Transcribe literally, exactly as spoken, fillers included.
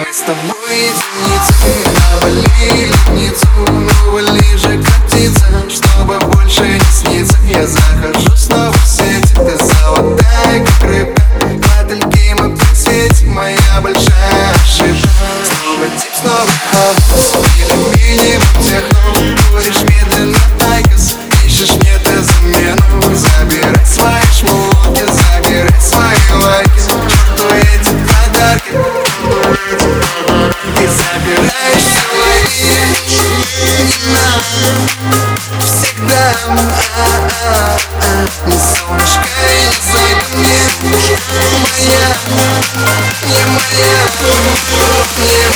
с тобой единицы, навали ледницу, ну вали же как птица, чтобы больше не снится. Я захожу снова в сеть, ты золотая, как рыбка, мотыльки мы при свете, моя большая ошибка. Снова тип, снова хаос, или минимум техно, куришь медленно айкос, ищешь мне ты замену. Забирай свои шмотки, забирай свои лайки, черту эти подарки, ты забираешь свои имена всегда. А-а-а, не солнышко и не зайка мне, моя, не моя, не